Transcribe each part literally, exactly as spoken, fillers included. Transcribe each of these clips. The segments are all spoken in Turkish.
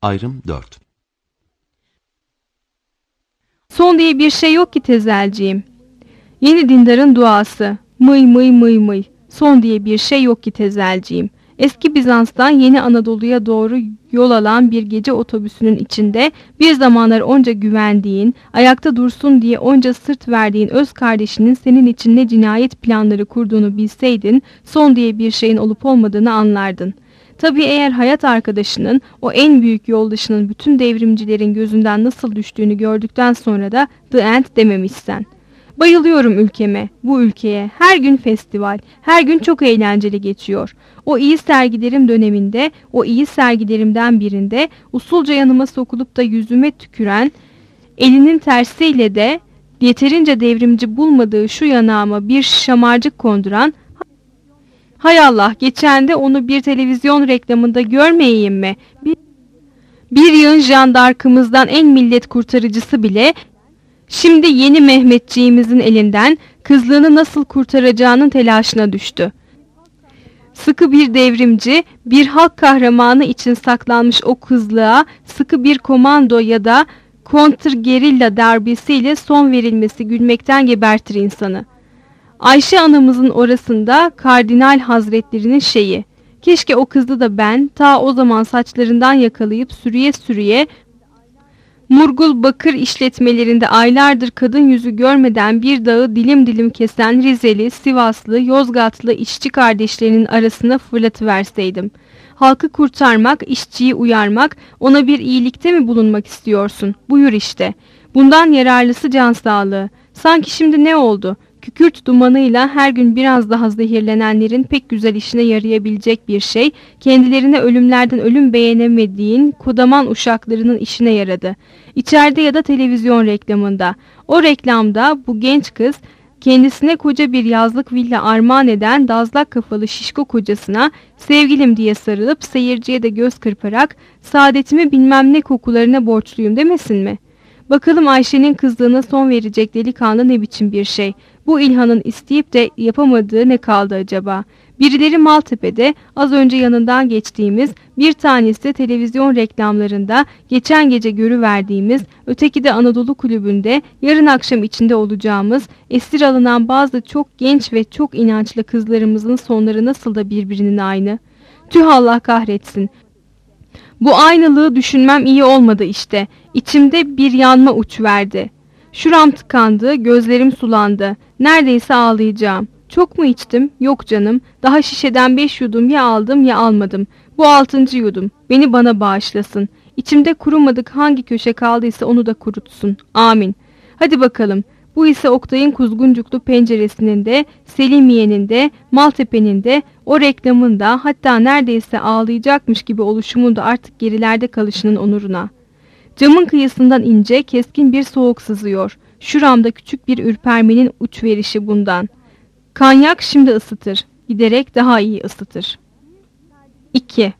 Ayrım dört. Son diye bir şey yok ki tezelciğim. Yeni dindarın duası. Mıy mıy mıy mıy. Son diye bir şey yok ki tezelciğim. Eski Bizans'tan Yeni Anadolu'ya doğru yol alan bir gece otobüsünün içinde bir zamanlar onca güvendiğin, ayakta dursun diye onca sırt verdiğin öz kardeşinin senin için ne cinayet planları kurduğunu bilseydin, son diye bir şeyin olup olmadığını anlardın. Tabii eğer hayat arkadaşının, o en büyük yoldaşının bütün devrimcilerin gözünden nasıl düştüğünü gördükten sonra da the end dememişsen. Bayılıyorum ülkeme, bu ülkeye. Her gün festival, her gün çok eğlenceli geçiyor. O iyi sergilerim döneminde, o iyi sergilerimden birinde usulca yanıma sokulup da yüzüme tüküren, elinin tersiyle de yeterince devrimci bulmadığı şu yanağıma bir şamarcık konduran, hay Allah, geçen de onu bir televizyon reklamında görmeyeyim mi? Bir, bir yığın jandarkımızdan en millet kurtarıcısı bile şimdi yeni Mehmetçiğimizin elinden kızlığını nasıl kurtaracağının telaşına düştü. Sıkı bir devrimci, bir halk kahramanı için saklanmış o kızlığa sıkı bir komando ya da kontrgerilla darbesiyle son verilmesi gülmekten gebertir insanı. Ayşe anamızın orasında Kardinal Hazretlerinin şeyi. Keşke o kızı da ben ta o zaman saçlarından yakalayıp sürüye sürüye Murgul bakır işletmelerinde aylardır kadın yüzü görmeden bir dağı dilim dilim kesen Rizeli, Sivaslı, Yozgatlı işçi kardeşlerinin arasına fırlatıverseydim. Halkı kurtarmak, işçiyi uyarmak, ona bir iyilikte mi bulunmak istiyorsun? Buyur işte. Bundan yararlısı can sağlığı. Sanki şimdi ne oldu? Kükürt dumanıyla her gün biraz daha zehirlenenlerin pek güzel işine yarayabilecek bir şey, kendilerine ölümlerden ölüm beğenemediğin kodaman uşaklarının işine yaradı. İçeride ya da televizyon reklamında. O reklamda bu genç kız, kendisine koca bir yazlık villa armağan eden dazlak kafalı şişko kocasına sevgilim diye sarılıp seyirciye de göz kırparak saadetimi bilmem ne kokularına borçluyum demesin mi? Bakalım Ayşe'nin kızlığına son verecek delikanlı ne biçim bir şey? Bu İlhan'ın isteyip de yapamadığı ne kaldı acaba? Birileri Maltepe'de, az önce yanından geçtiğimiz, bir tanesi de televizyon reklamlarında geçen gece görüverdiğimiz, öteki de Anadolu Kulübü'nde yarın akşam içinde olacağımız, esir alınan bazı çok genç ve çok inançlı kızlarımızın sonları nasıl da birbirinin aynı. Tüh, Allah kahretsin. Bu aynılığı düşünmem iyi olmadı işte. İçimde bir yanma uçverdi. Şuram tıkandı, gözlerim sulandı. Neredeyse ağlayacağım. Çok mu içtim? Yok canım. Daha şişeden beş yudum ya aldım ya almadım. Bu altıncı yudum. Beni bana bağışlasın. İçimde kurumadık hangi köşe kaldıysa onu da kurutsun. Amin. Hadi bakalım. Bu ise Oktay'ın Kuzguncuklu penceresinin de, Selimiye'nin de, Maltepe'nin de, o reklamın da, hatta neredeyse ağlayacakmış gibi oluşumun da artık gerilerde kalışının onuruna. Camın kıyısından ince, keskin bir soğuk sızıyor. Şuramda küçük bir ürpermenin uç verişi bundan. Kanyak şimdi ısıtır. Giderek daha iyi ısıtır. iki.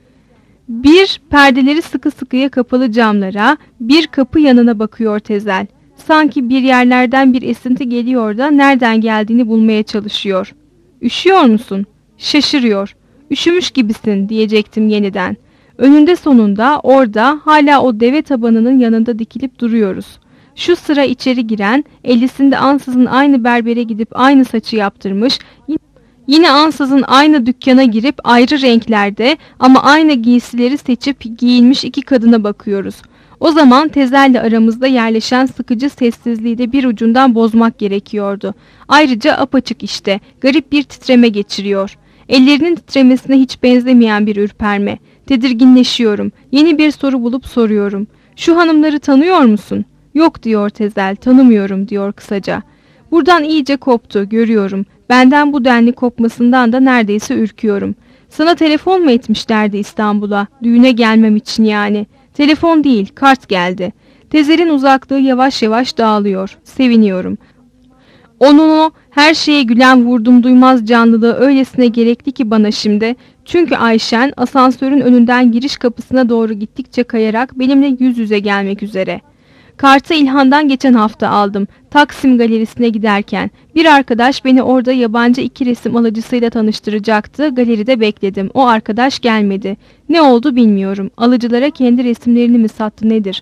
Bir, perdeleri sıkı sıkıya kapalı camlara, bir kapı yanına bakıyor Tezel. Sanki bir yerlerden bir esinti geliyor da nereden geldiğini bulmaya çalışıyor. Üşüyor musun? Şaşırıyor. Üşümüş gibisin diyecektim yeniden. Önünde sonunda orada hala o deve tabanının yanında dikilip duruyoruz. Şu sıra içeri giren, ellisinde ansızın aynı berbere gidip aynı saçı yaptırmış, yine ansızın aynı dükkana girip ayrı renklerde ama aynı giysileri seçip giyinmiş iki kadına bakıyoruz. O zaman Tezel'le aramızda yerleşen sıkıcı sessizliği de bir ucundan bozmak gerekiyordu. Ayrıca apaçık işte, garip bir titreme geçiriyor. Ellerinin titremesine hiç benzemeyen bir ürperme. Tedirginleşiyorum. Yeni bir soru bulup soruyorum. Şu hanımları tanıyor musun? Yok diyor Tezel, tanımıyorum diyor kısaca. Buradan iyice koptu, görüyorum. Benden bu denli kopmasından da neredeyse ürküyorum. Sana telefon mu etmişlerdi İstanbul'a? Düğüne gelmem için yani. Telefon değil, kart geldi. Tezel'in uzaklığı yavaş yavaş dağılıyor. Seviniyorum. Onun o her şeye gülen vurdum duymaz canlılığı öylesine gerekli ki bana şimdi. Çünkü Ayşen asansörün önünden giriş kapısına doğru gittikçe kayarak benimle yüz yüze gelmek üzere. Kartı İlhan'dan geçen hafta aldım. Taksim Galerisi'ne giderken. Bir arkadaş beni orada yabancı iki resim alıcısıyla tanıştıracaktı. Galeride bekledim. O arkadaş gelmedi. Ne oldu bilmiyorum. Alıcılara kendi resimlerini mi sattı nedir?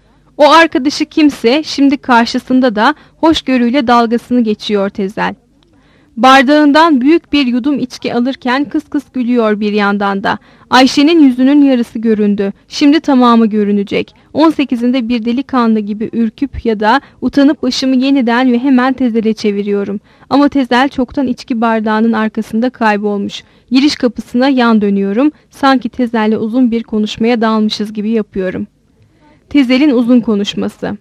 O arkadaşı kimse şimdi karşısında da hoşgörüyle dalgasını geçiyor Tezel. Bardağından büyük bir yudum içki alırken kıs kıs gülüyor bir yandan da. Ayşe'nin yüzünün yarısı göründü. Şimdi tamamı görünecek. on sekizinde bir delikanlı gibi ürküp ya da utanıp başımı yeniden ve hemen Tezel'e çeviriyorum. Ama Tezel çoktan içki bardağının arkasında kaybolmuş. Giriş kapısına yan dönüyorum. Sanki Tezel'le uzun bir konuşmaya dalmışız gibi yapıyorum. Tezel'in uzun konuşması.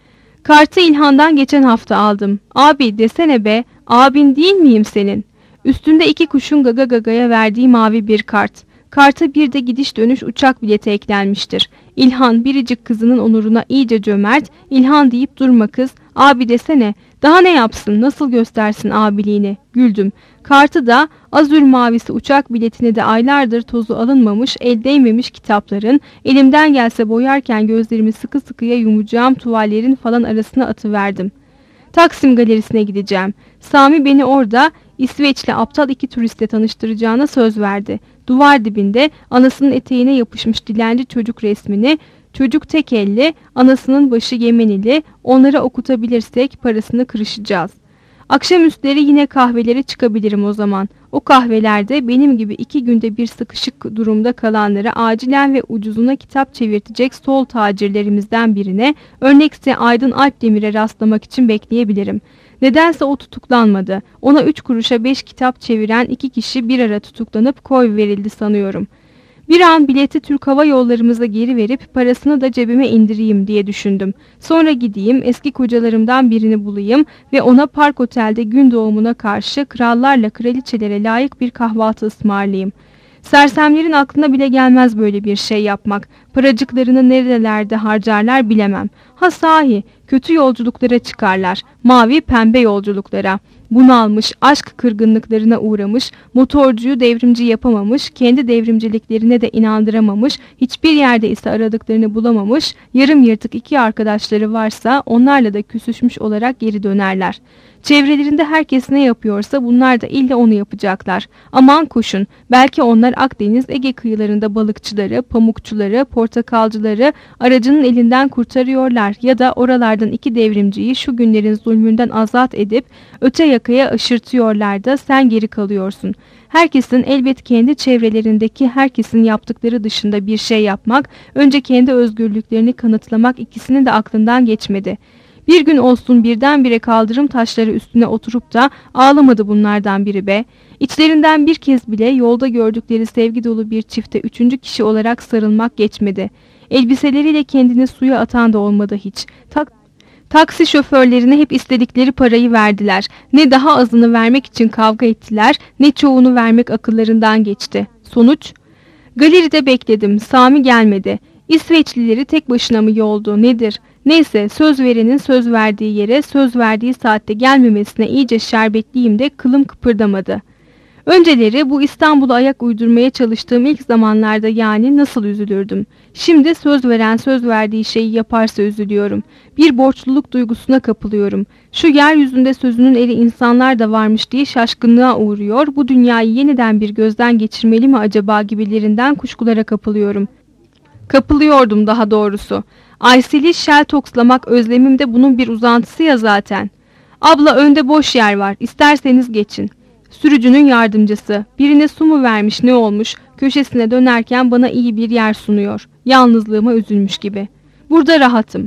Kartı İlhan'dan geçen hafta aldım. Abi desene be, abin değil miyim senin? Üstünde iki kuşun gaga gagaya verdiği mavi bir kart. Karta bir de gidiş dönüş uçak bileti eklenmiştir. İlhan biricik kızının onuruna iyice cömert. İlhan deyip durma kız, abi desene. Daha ne yapsın, nasıl göstersin abiliğini? Güldüm. Kartı da azür mavisi uçak biletine de aylardır tozu alınmamış, el değmemiş kitapların, elimden gelse boyarken gözlerimi sıkı sıkıya yumacağım tuvallerin falan arasına atıverdim. Taksim Galerisi'ne gideceğim. Sami beni orada İsveçli aptal iki turistle tanıştıracağına söz verdi. Duvar dibinde anasının eteğine yapışmış dilenci çocuk resmini, çocuk tek elli, anasının başı Yemenili, onlara okutabilirsek parasını kırışacağız. Akşamüstleri yine kahvelere çıkabilirim o zaman. O kahvelerde benim gibi iki günde bir sıkışık durumda kalanlara acilen ve ucuzuna kitap çevirtecek sol tacirlerimizden birine, örnekse Aydın Alpdemir'e rastlamak için bekleyebilirim. Nedense o tutuklanmadı. Ona üç kuruşa beş kitap çeviren iki kişi bir ara tutuklanıp koy verildi sanıyorum. Bir an bileti Türk Hava Yollarımıza geri verip parasını da cebime indireyim diye düşündüm. Sonra gideyim eski kocalarımdan birini bulayım ve ona Park Otel'de gün doğumuna karşı krallarla kraliçelere layık bir kahvaltı ısmarlayayım. Sersemlerin aklına bile gelmez böyle bir şey yapmak. Paracıklarını nerelerde harcarlar bilemem. Ha sahi, kötü yolculuklara çıkarlar. Mavi pembe yolculuklara. Bunalmış, aşk kırgınlıklarına uğramış, motorcuyu devrimci yapamamış, kendi devrimciliklerine de inandıramamış, hiçbir yerde ise aradıklarını bulamamış, yarım yırtık iki arkadaşları varsa onlarla da küsüşmüş olarak geri dönerler. Çevrelerinde herkes ne yapıyorsa bunlar da illa onu yapacaklar. Aman koşun, belki onlar Akdeniz, Ege kıyılarında balıkçıları, pamukçuları, portakalcıları aracının elinden kurtarıyorlar ya da oralardan iki devrimciyi şu günlerin zulmünden azat edip öte yakaya aşırtıyorlar da sen geri kalıyorsun. Herkesin elbet kendi çevrelerindeki herkesin yaptıkları dışında bir şey yapmak, önce kendi özgürlüklerini kanıtlamak ikisinin de aklından geçmedi. Bir gün olsun birdenbire kaldırım taşları üstüne oturup da ağlamadı bunlardan biri be. İçlerinden bir kez bile yolda gördükleri sevgi dolu bir çifte üçüncü kişi olarak sarılmak geçmedi. Elbiseleriyle kendini suya atan da olmadı hiç. Tak Taksi şoförlerine hep istedikleri parayı verdiler. Ne daha azını vermek için kavga ettiler, ne çoğunu vermek akıllarından geçti. Sonuç? Galeride bekledim, Sami gelmedi. İsveçlileri tek başına mı yoldu, nedir? Neyse, söz verenin söz verdiği yere, söz verdiği saatte gelmemesine iyice şerbetliyim de kılım kıpırdamadı. Önceleri bu İstanbul'a ayak uydurmaya çalıştığım ilk zamanlarda yani nasıl üzülürdüm. Şimdi söz veren söz verdiği şeyi yaparsa üzülüyorum. Bir borçluluk duygusuna kapılıyorum. Şu yeryüzünde sözünün eri insanlar da varmış diye şaşkınlığa uğruyor. Bu dünyayı yeniden bir gözden geçirmeli mi acaba gibilerinden kuşkulara kapılıyorum. Kapılıyordum daha doğrusu. Aysel'i şeltokslamak özlemim de bunun bir uzantısı ya zaten. Abla önde boş yer var, isterseniz geçin. Sürücünün yardımcısı. Birine su mu vermiş ne olmuş, köşesine dönerken bana iyi bir yer sunuyor. Yalnızlığıma üzülmüş gibi. Burada rahatım.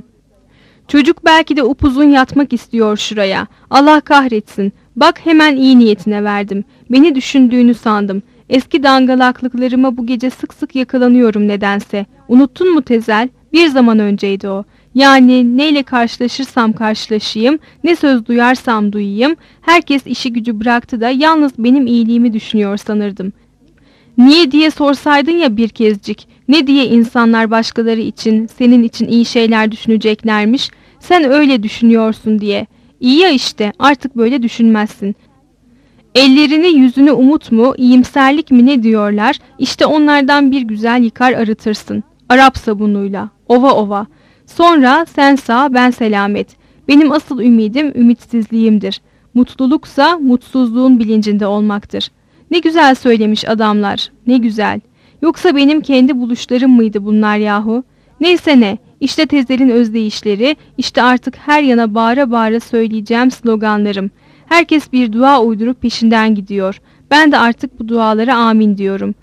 Çocuk belki de upuzun yatmak istiyor şuraya. Allah kahretsin. Bak hemen iyi niyetine verdim. Beni düşündüğünü sandım. Eski dangalaklıklarıma bu gece sık sık yakalanıyorum nedense. Unuttun mu Tezel? Bir zaman önceydi o. Yani neyle karşılaşırsam karşılaşayım, ne söz duyarsam duyayım, herkes işi gücü bıraktı da yalnız benim iyiliğimi düşünüyor sanırdım. Niye diye sorsaydın ya bir kezcik, ne diye insanlar başkaları için, senin için iyi şeyler düşüneceklermiş, sen öyle düşünüyorsun diye. İyi ya işte, artık böyle düşünmezsin. Ellerini yüzünü umut mu, iyimserlik mi ne diyorlar, işte onlardan bir güzel yıkar arıtırsın. Arap sabunuyla, ova ova. Sonra sen sağ ben selamet. Benim asıl ümidim ümitsizliğimdir. Mutluluksa mutsuzluğun bilincinde olmaktır. Ne güzel söylemiş adamlar, ne güzel. Yoksa benim kendi buluşlarım mıydı bunlar yahu? Neyse ne, işte Tezel'in özdeyişleri, işte artık her yana bağıra bağıra söyleyeceğim sloganlarım. Herkes bir dua uydurup peşinden gidiyor. Ben de artık bu dualara amin diyorum.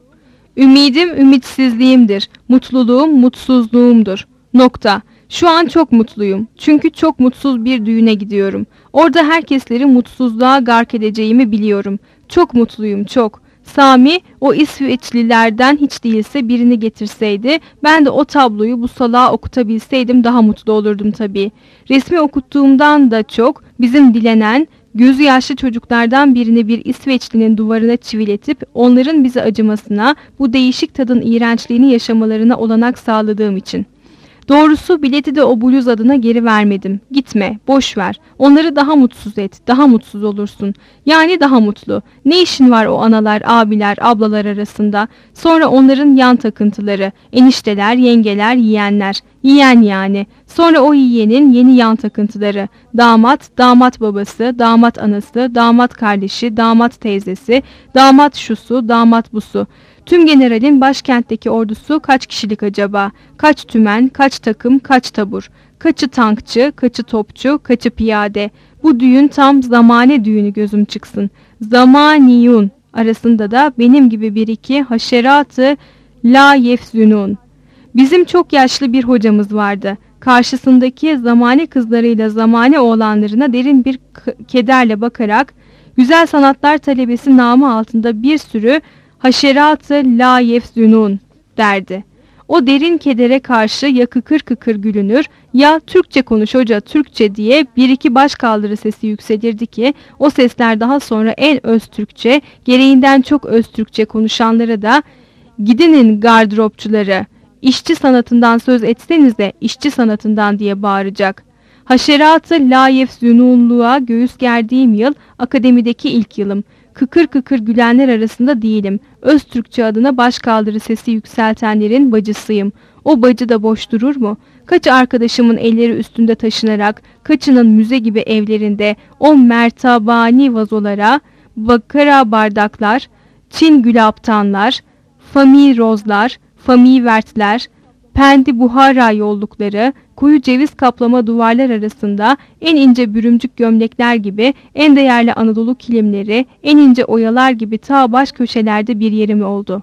Ümidim ümitsizliğimdir, mutluluğum mutsuzluğumdur. Nokta. Şu an çok mutluyum. Çünkü çok mutsuz bir düğüne gidiyorum. Orada herkesleri mutsuzluğa gark edeceğimi biliyorum. Çok mutluyum, çok. Sami o İsveçlilerden hiç değilse birini getirseydi, ben de o tabloyu bu salağa okutabilseydim daha mutlu olurdum tabii. Resmi okuttuğumdan da çok bizim dilenen, gözü yaşlı çocuklardan birini bir İsveçlinin duvarına çiviletip onların bize acımasına, bu değişik tadın iğrençliğini yaşamalarına olanak sağladığım için. Doğrusu bileti de o bluz adına geri vermedim. Gitme, boş ver. Onları daha mutsuz et, daha mutsuz olursun. Yani daha mutlu. Ne işin var o analar, abiler, ablalar arasında? Sonra onların yan takıntıları, enişteler, yengeler, yiyenler. Yiyen yani. Sonra o yiyenin yeni yan takıntıları. Damat, damat babası, damat anası, damat kardeşi, damat teyzesi, damat şusu, damat busu. Tüm generalin başkentteki ordusu kaç kişilik acaba? Kaç tümen, kaç takım, kaç tabur? Kaçı tankçı, kaçı topçu, kaçı piyade? Bu düğün tam zamane düğünü gözüm çıksın. Zamaniyun arasında da benim gibi bir iki haşeratı la yefzünun. Bizim çok yaşlı bir hocamız vardı. Karşısındaki zamane kızlarıyla zamane oğlanlarına derin bir kederle bakarak güzel sanatlar talebesi namı altında bir sürü haşeratı la yefzünun derdi. O derin kedere karşı ya kıkır kıkır gülünür ya Türkçe konuş hoca Türkçe diye bir iki başkaldırı sesi yükselirdi ki o sesler daha sonra en öz Türkçe, gereğinden çok öz Türkçe konuşanlara da gidinin gardıropçuları, işçi sanatından söz etsenize işçi sanatından diye bağıracak. Haşeratı la yefzünunluğa göğüs gerdiğim yıl akademideki ilk yılım. Kıkır kıkır gülenler arasında değilim. Öz Türkçe adına başkaldırı sesi yükseltenlerin bacısıyım. O bacı da boş durur mu? Kaç arkadaşımın elleri üstünde taşınarak, kaçının müze gibi evlerinde o mertabani vazolara, bakara bardaklar, Çin gülaptanlar, fami rozlar, fami vertler, Pendi Buhara yollukları, koyu ceviz kaplama duvarlar arasında en ince bürümcük gömlekler gibi, en değerli Anadolu kilimleri, en ince oyalar gibi ta baş köşelerde bir yerim oldu.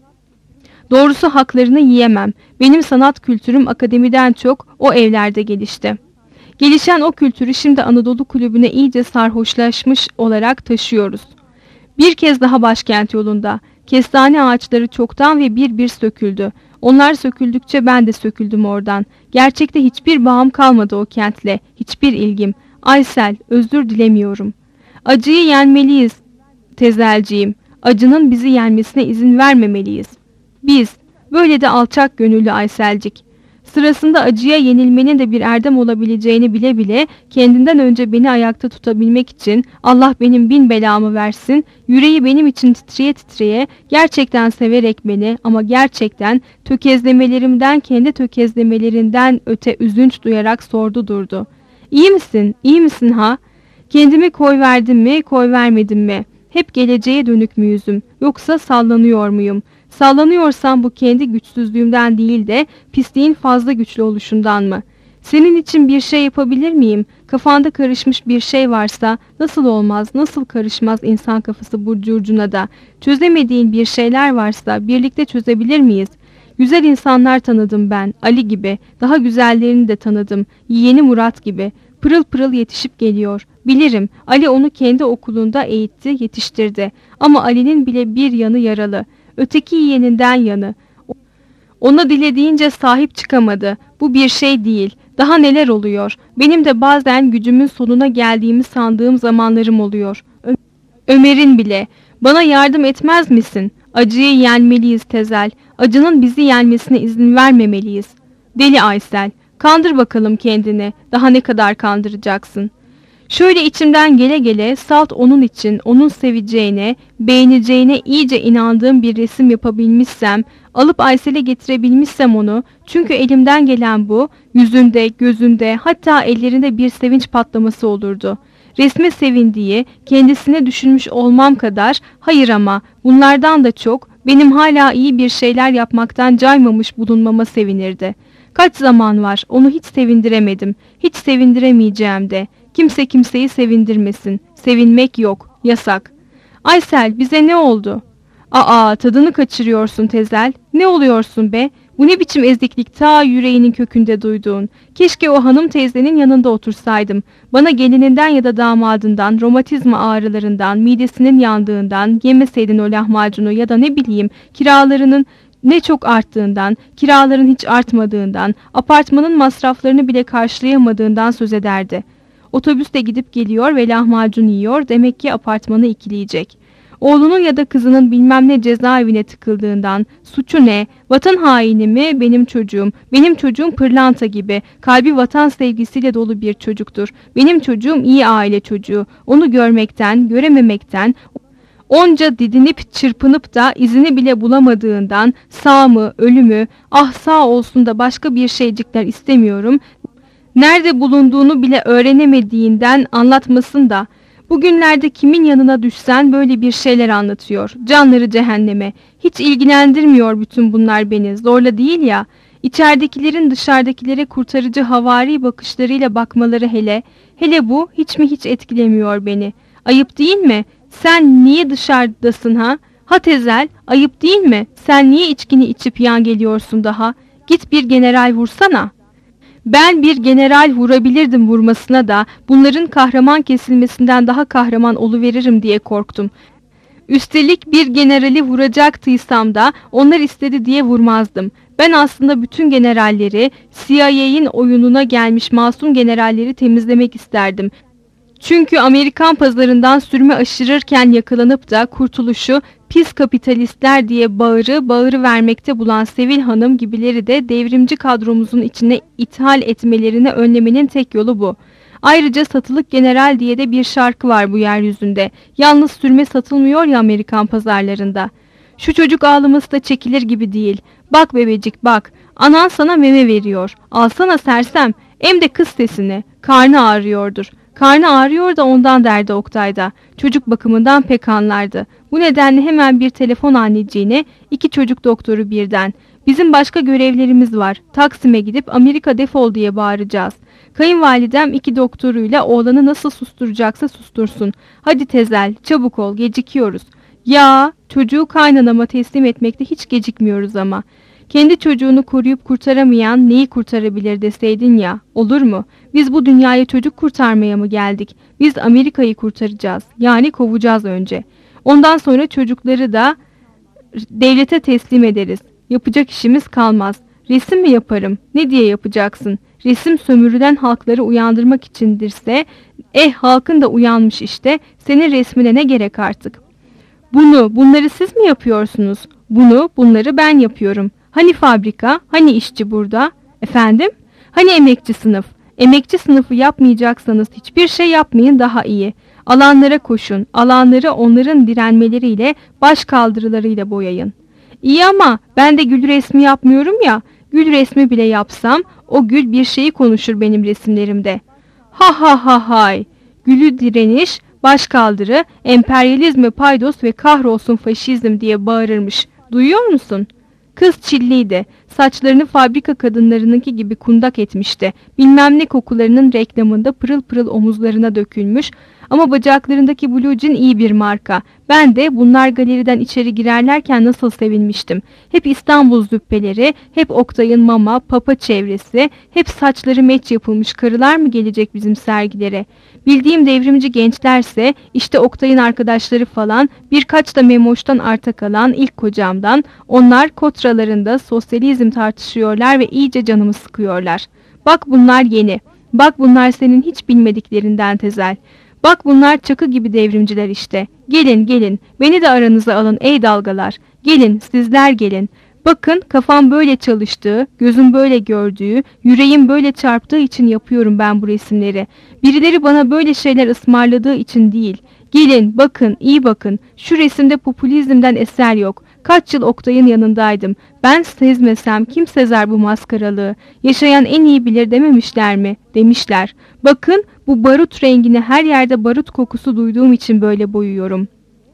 Doğrusu haklarını yiyemem. Benim sanat kültürüm akademiden çok o evlerde gelişti. Gelişen o kültürü şimdi Anadolu Kulübü'ne iyice sarhoşlaşmış olarak taşıyoruz. Bir kez daha başkent yolunda. Kestane ağaçları çoktan ve bir bir söküldü. Onlar söküldükçe ben de söküldüm oradan. Gerçekte hiçbir bağım kalmadı o kentle, hiçbir ilgim. Aysel, özür dilemiyorum. Acıyı yenmeliyiz Tezelciğim. Acının bizi yenmesine izin vermemeliyiz. Biz, böyle de alçak gönüllü Ayselcik. Sırasında acıya yenilmenin de bir erdem olabileceğini bile bile kendinden önce beni ayakta tutabilmek için Allah benim bin belamı versin, yüreği benim için titreye titreye gerçekten severek beni ama gerçekten tökezlemelerimden kendi tökezlemelerinden öte üzünç duyarak sordu durdu. İyi misin, iyi misin ha? Kendimi koy verdim mi, koy vermedim mi? Hep geleceğe dönük mü yüzüm, yoksa sallanıyor muyum? Sallanıyorsam bu kendi güçsüzlüğümden değil de pisliğin fazla güçlü oluşundan mı? Senin için bir şey yapabilir miyim? Kafanda karışmış bir şey varsa nasıl olmaz, nasıl karışmaz insan kafası burcu ucuna da? Çözemediğin bir şeyler varsa birlikte çözebilir miyiz? Güzel insanlar tanıdım ben, Ali gibi. Daha güzellerini de tanıdım, yeğeni Murat gibi. Pırıl pırıl yetişip geliyor. Bilirim, Ali onu kendi okulunda eğitti, yetiştirdi. Ama Ali'nin bile bir yanı yaralı. Öteki yeğeninden yanı. Ona dilediğince sahip çıkamadı. Bu bir şey değil. Daha neler oluyor? Benim de bazen gücümün sonuna geldiğimi sandığım zamanlarım oluyor. Ö Ömer'in bile. Bana yardım etmez misin? Acıyı yenmeliyiz Tezel. Acının bizi yenmesine izin vermemeliyiz. Deli Aysel. Kandır bakalım kendini. Daha ne kadar kandıracaksın? Şöyle içimden gele gele salt onun için, onun seveceğine, beğeneceğine iyice inandığım bir resim yapabilmişsem, alıp Aysel'e getirebilmişsem onu, çünkü elimden gelen bu, yüzünde, gözünde, hatta ellerinde bir sevinç patlaması olurdu. Resme sevindiği, kendisine düşünmüş olmam kadar, hayır ama bunlardan da çok, benim hala iyi bir şeyler yapmaktan caymamış bulunmama sevinirdi. Kaç zaman var, onu hiç sevindiremedim, hiç sevindiremeyeceğim de. Kimse kimseyi sevindirmesin, sevinmek yok, yasak. Aysel, bize ne oldu? Aa, tadını kaçırıyorsun Tezel, ne oluyorsun be? Bu ne biçim eziklik ta yüreğinin kökünde duyduğun. Keşke o hanım teyzenin yanında otursaydım. Bana gelininden ya da damadından, romatizma ağrılarından, midesinin yandığından yemeseydin o lahmacunu ya da ne bileyim kiralarının ne çok arttığından, kiraların hiç artmadığından, apartmanın masraflarını bile karşılayamadığından söz ederdi. Otobüste gidip geliyor ve lahmacun yiyor, demek ki apartmanı ikileyecek. Oğlunun ya da kızının bilmem ne cezaevine tıkıldığından, suçu ne, vatan haini mi benim çocuğum, benim çocuğum pırlanta gibi, kalbi vatan sevgisiyle dolu bir çocuktur. Benim çocuğum iyi aile çocuğu, onu görmekten, görememekten, onca didinip çırpınıp da izini bile bulamadığından, sağ mı, ölü mü, ah sağ olsun da başka bir şeycikler istemiyorum, nerede bulunduğunu bile öğrenemediğinden anlatmasın da, bugünlerde kimin yanına düşsen böyle bir şeyler anlatıyor. Canları cehenneme. Hiç ilgilendirmiyor bütün bunlar beni. Zorla değil ya. İçeridekilerin dışarıdakilere kurtarıcı havari bakışlarıyla bakmaları hele. Hele bu hiç mi hiç etkilemiyor beni. Ayıp değil mi? Sen niye dışarıdasın ha? Ha Tezel, ayıp değil mi? Sen niye içkini içip yan geliyorsun daha? Git bir general vursana. Ben bir general vurabilirdim vurmasına da bunların kahraman kesilmesinden daha kahraman oluveririm diye korktum. Üstelik bir generali vuracaktıysam da onlar istedi diye vurmazdım. Ben aslında bütün generalleri, C I A'nin oyununa gelmiş masum generalleri temizlemek isterdim. Çünkü Amerikan pazarından sürme aşırırken yakalanıp da kurtuluşu pis kapitalistler diye bağırı bağırı vermekte bulan Sevil Hanım gibileri de devrimci kadromuzun içine ithal etmelerini önlemenin tek yolu bu. Ayrıca satılık general diye de bir şarkı var bu yeryüzünde. Yalnız sürme satılmıyor ya Amerikan pazarlarında. Şu çocuk ağlaması da çekilir gibi değil. Bak bebecik bak, anan sana meme veriyor. Alsana sersem, hem de kız sesini. Karnı ağrıyordur. Karnı ağrıyor da ondan derdi Oktay'da. Çocuk bakımından pek anlardı. Bu nedenle hemen bir telefon anneciğine, iki çocuk doktoru birden. Bizim başka görevlerimiz var. Taksim'e gidip Amerika defol diye bağıracağız. Kayınvalidem iki doktoruyla oğlanı nasıl susturacaksa sustursun. Hadi Tezel, çabuk ol, gecikiyoruz. Ya, çocuğu kaynanama teslim etmekte hiç gecikmiyoruz ama. Kendi çocuğunu koruyup kurtaramayan neyi kurtarabilir deseydin ya, olur mu? Biz bu dünyaya çocuk kurtarmaya mı geldik? Biz Amerika'yı kurtaracağız. Yani kovacağız önce. Ondan sonra çocukları da devlete teslim ederiz. Yapacak işimiz kalmaz. Resim mi yaparım? Ne diye yapacaksın? Resim sömürülen halkları uyandırmak içindirse, eh halkın da uyanmış işte, senin resmine ne gerek artık? Bunu, bunları siz mi yapıyorsunuz? Bunu, bunları ben yapıyorum. Hani fabrika, hani işçi burada? Efendim? Hani emekçi sınıf? Emekçi sınıfı yapmayacaksanız hiçbir şey yapmayın daha iyi. Alanlara koşun, alanları onların direnmeleriyle, baş kaldırılarıyla boyayın. İyi ama ben de gül resmi yapmıyorum ya, gül resmi bile yapsam o gül bir şeyi konuşur benim resimlerimde. Ha ha ha hay, gülü direniş, baş kaldırı, emperyalizme paydos ve kahrolsun faşizm diye bağırırmış. Duyuyor musun? Kız çilliydi. Saçlarını fabrika kadınlarınınki gibi kundak etmişti. Bilmem ne kokularının reklamında pırıl pırıl omuzlarına dökülmüş. Ama bacaklarındaki blue jean iyi bir marka. Ben de bunlar galeriden içeri girerlerken nasıl sevinmiştim. Hep İstanbul züppeleri, hep Oktay'ın mama, papa çevresi, hep saçları meç yapılmış karılar mı gelecek bizim sergilere? Bildiğim devrimci gençlerse işte Oktay'ın arkadaşları falan, birkaç da Memoş'tan arta kalan ilk kocamdan, onlar kotralarında sosyalizm tartışıyorlar ve iyice canımı sıkıyorlar. Bak bunlar yeni, bak bunlar senin hiç bilmediklerinden Tezel. Bak bunlar çakı gibi devrimciler işte. Gelin gelin, beni de aranıza alın ey dalgalar. Gelin, sizler gelin. Bakın kafam böyle çalıştığı, gözüm böyle gördüğü, yüreğim böyle çarptığı için yapıyorum ben bu resimleri. Birileri bana böyle şeyler ısmarladığı için değil. Gelin, bakın, iyi bakın. Şu resimde popülizmden eser yok. Kaç yıl Oktay'ın yanındaydım. Ben sezmesem kim sezer bu maskaralığı? Yaşayan en iyi bilir dememişler mi? Demişler. Bakın bu barut rengini her yerde barut kokusu duyduğum için böyle boyuyorum.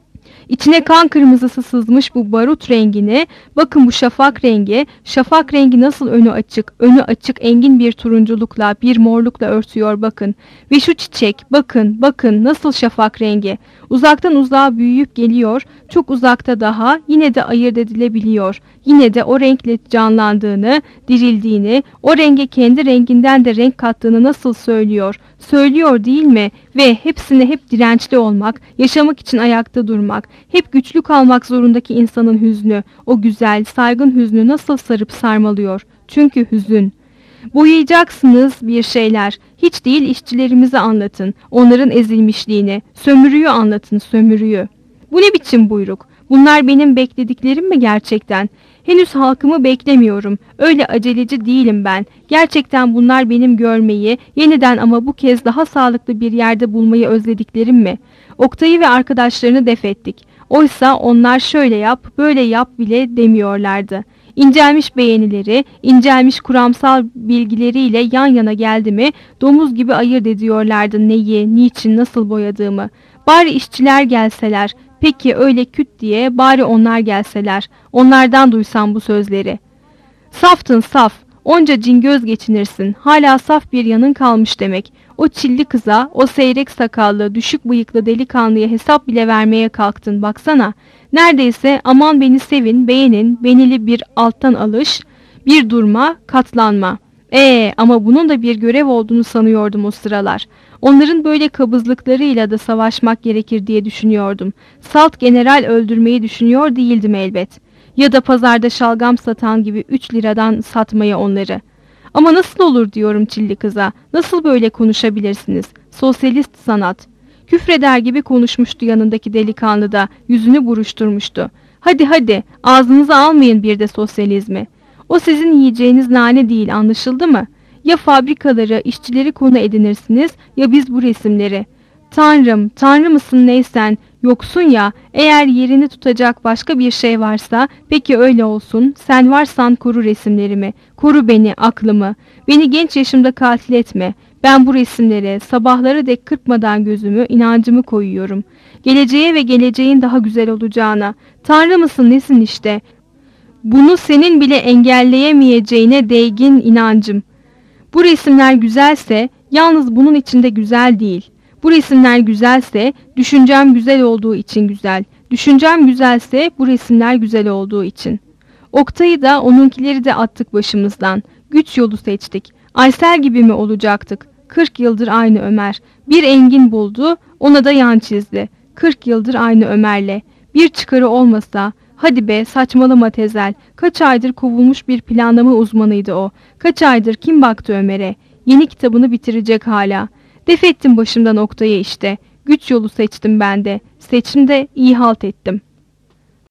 İçine kan kırmızısı sızmış bu barut rengini, bakın bu şafak rengi, şafak rengi nasıl önü açık, önü açık engin bir turunculukla, bir morlukla örtüyor bakın. Ve şu çiçek, bakın, bakın nasıl şafak rengi. Uzaktan uzağa büyüyüp geliyor, çok uzakta daha, yine de ayırt edilebiliyor. Yine de o renkle canlandığını, dirildiğini, o renge kendi renginden de renk kattığını nasıl söylüyor? Söylüyor değil mi? Ve hepsine hep dirençli olmak, yaşamak için ayakta durmak, hep güçlü kalmak zorundaki insanın hüznü, o güzel, saygın hüznü nasıl sarıp sarmalıyor? Çünkü hüzün. Boyayacaksınız bir şeyler, hiç değil işçilerimizi anlatın, onların ezilmişliğini, sömürüyü anlatın, sömürüyü. Bu ne biçim buyruk? Bunlar benim beklediklerim mi gerçekten? Henüz halkımı beklemiyorum. Öyle aceleci değilim ben. Gerçekten bunlar benim görmeyi, yeniden ama bu kez daha sağlıklı bir yerde bulmayı özlediklerim mi? Oktay'ı ve arkadaşlarını def ettik. Oysa onlar şöyle yap, böyle yap bile demiyorlardı. İncelmiş beğenileri, incelmiş kuramsal bilgileriyle yan yana geldi mi, domuz gibi ayırt ediyorlardı neyi, niçin, nasıl boyadığımı. Bari işçiler gelseler, peki öyle küt diye bari onlar gelseler, onlardan duysam bu sözleri. Saftın saf, onca cingöz geçinirsin, hala saf bir yanın kalmış demek. O çilli kıza, o seyrek sakallı, düşük bıyıklı delikanlıya hesap bile vermeye kalktın baksana. Neredeyse aman beni sevin, beğenin, benili bir alttan alış, bir durma, katlanma. Ee, ama bunun da bir görev olduğunu sanıyordum o sıralar. Onların böyle kabızlıklarıyla da savaşmak gerekir diye düşünüyordum. Salt general öldürmeyi düşünüyor değildim elbet. Ya da pazarda şalgam satan gibi üç liradan satmaya onları. Ama nasıl olur diyorum çilli kıza. Nasıl böyle konuşabilirsiniz? Sosyalist sanat. Küfreder gibi konuşmuştu yanındaki delikanlı da. Yüzünü buruşturmuştu. Hadi hadi ağzınıza almayın bir de sosyalizmi. O sizin yiyeceğiniz nane değil, anlaşıldı mı? Ya fabrikaları, işçileri konu edinirsiniz ya biz bu resimleri. Tanrım, Tanrı mısın neysen, yoksun ya, eğer yerini tutacak başka bir şey varsa peki öyle olsun. Sen varsan koru resimlerimi, koru beni, aklımı. Beni genç yaşımda katil etme. Ben bu resimlere sabahlara dek kırpmadan gözümü, inancımı koyuyorum. Geleceğe ve geleceğin daha güzel olacağına. Tanrı mısın nesin işte. Bunu senin bile engelleyemeyeceğine değgin inancım. Bu resimler güzelse yalnız bunun içinde güzel değil. Bu resimler güzelse düşüncem güzel olduğu için güzel. Düşüncem güzelse bu resimler güzel olduğu için. Oktay'ı da onunkileri de attık başımızdan. Güç yolu seçtik. Aysel gibi mi olacaktık? Kırk yıldır aynı Ömer. Bir engin buldu, ona da yan çizdi. Kırk yıldır aynı Ömer'le. Bir çıkarı olmasa... Hadi be saçmalama Tezel. Kaç aydır kovulmuş bir planlama uzmanıydı o. Kaç aydır kim baktı Ömer'e? Yeni kitabını bitirecek hala. Def ettim başımdan Oktay'ı işte. Güç yolu seçtim ben de. Seçimde iyi halt ettim.